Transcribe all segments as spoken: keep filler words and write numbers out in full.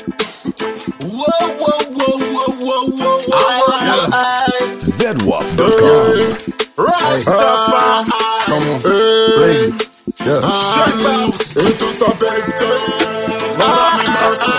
Whoa, whoa, whoa, whoa, whoa, whoa, whoa, whoa. Z W A P dot com. Rastafari. Come on. Hey. Yeah. Shut bounce. Into some big thing. Lord have mercy.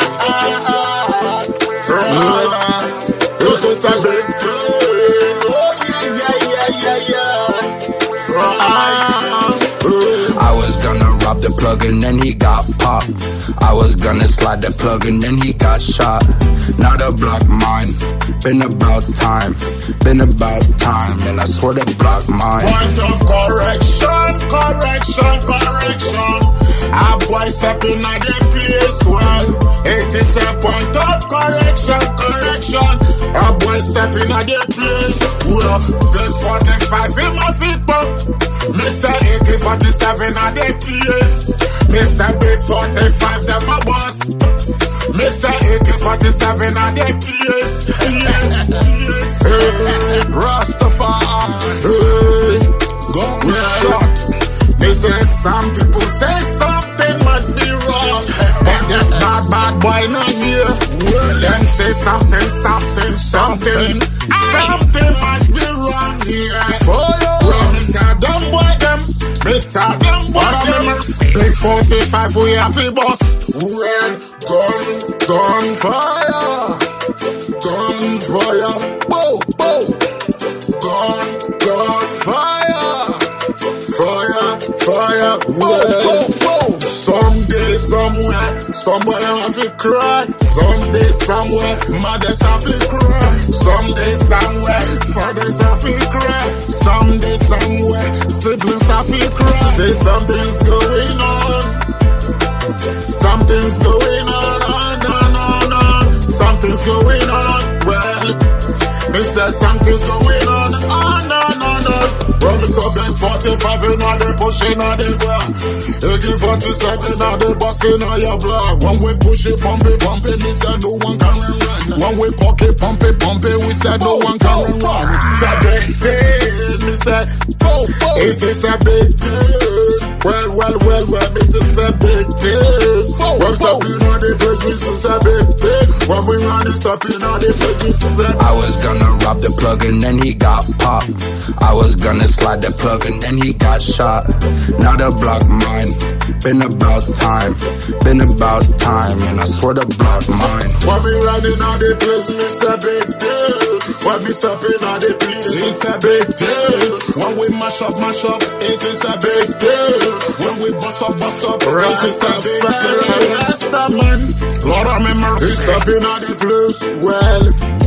Into some big thing. Oh, yeah, yeah, yeah, yeah, yeah. I was gonna rob the plug and then he got popped. I was gonna slide the plug and then he got shot. Now the block mine. Been about time. Been about time. And I swear the block mine. Point of correction, correction, correction. A boy stepping at the place well. It is a point of correction, correction. A boy stepping at the place well. Big forty-five in my feet pop. Mister A K forty-seven at the place. Mister Big forty-five, them my boss. Mister A K forty-seven at the place. Yes, yes. Hey, Rastafari. Hey, gun shot. They say some people say something must be wrong. But this bad, bad boy not here. Well, them say something, something, something. Something must be wrong here. Well, me tell them boy them. Me tell them boy them. Big forty-five we have a boss. Well, gun, gun fire. Gun fire. Bow, bow. Gun, gun fire. Fire, fire, well, someday, somewhere, somewhere I have to cry. Someday, somewhere, mothers have to cry. Someday, somewhere, fathers have to cry. Someday, somewhere, siblings have to cry. Say something's going on. Something's going on, on, on, on, on. Something's going on, well, me say something's going on, on, on, on, on. Well, me so big forty-five in all the pushing on the block. A K forty-seven on the busting on your block. When we push it, pump it, pump it, me say no one can run. When we cock it, pump it, pump it, we say no one can run. It's a big deal, me say, it is a big deal. Well, well, well, well, it is a big deal. When something on the place, we say a big deal. When we run this up in all the place, we say I was gonna rob the plug and then he got popped. I was gonna slide the plug and then he got shot. Now the block mine. Been about time. Been about time. And I swear the block mine. When we running all the place, it's a big deal. When we stopping all the place, it's a big deal. When we mash up, mash up, it is a big deal. When we bust up, bust up, it is a big deal. Rasta man, Lord of mercy, we stopping all the place, well.